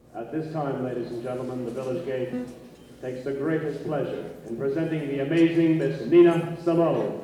At this time, ladies and gentlemen, the Village Gate takes the greatest pleasure in presenting the amazing Miss Nina Simone.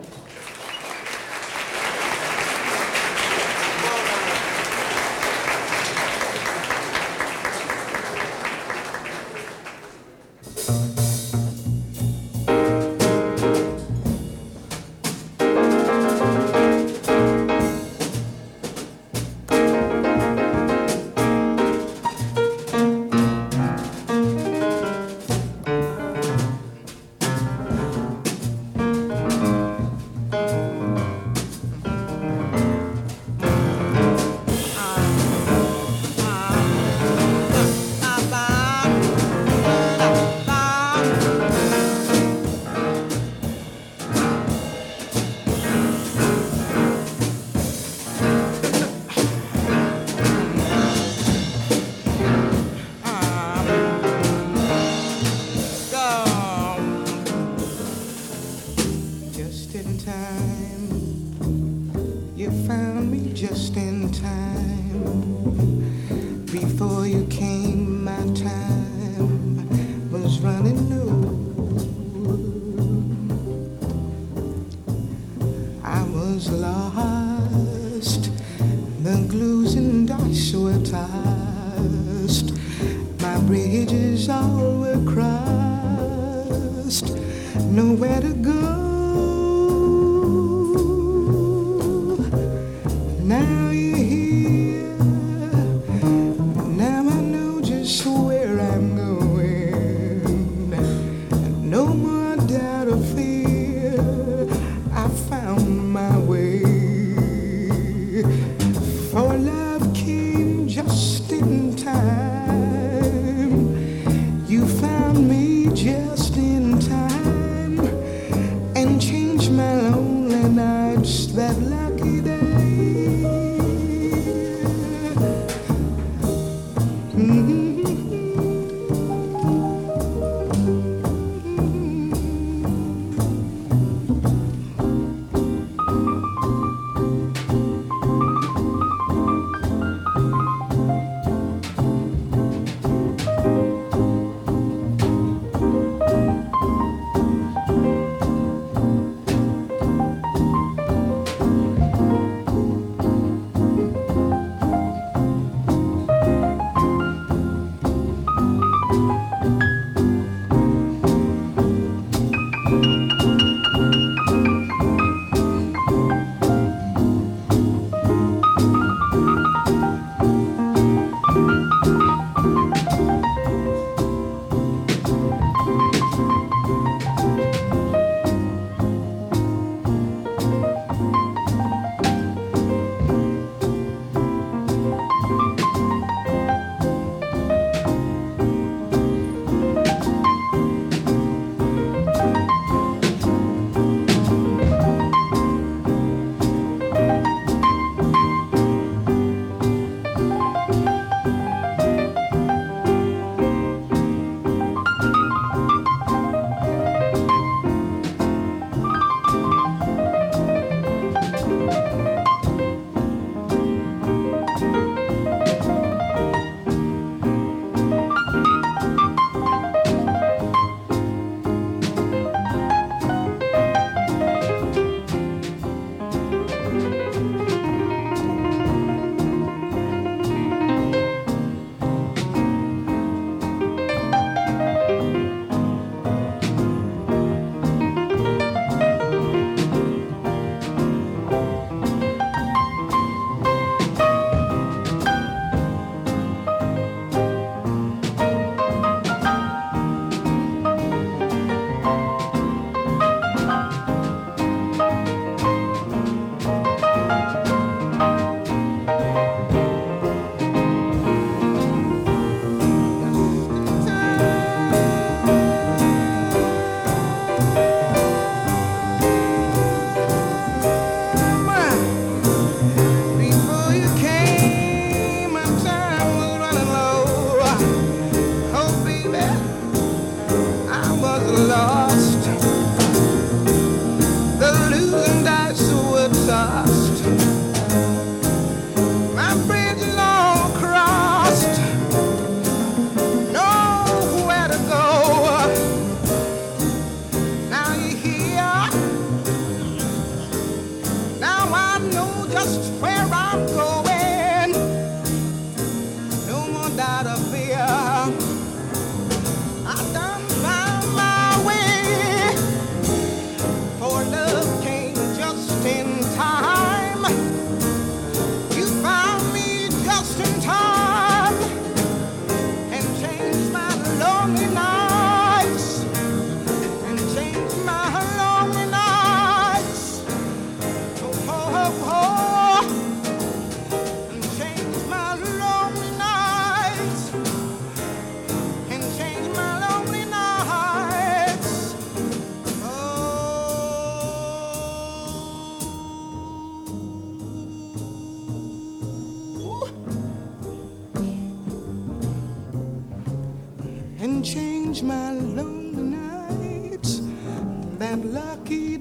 lived out of fear. I done found my way, for love came just in time. You found me just in time and changed my lonely nights, and changed my lonely nights. Oh, oh, oh, and changed my lonely nights, and changed my lonely nights. Oh, and change my lonely nights. That lucky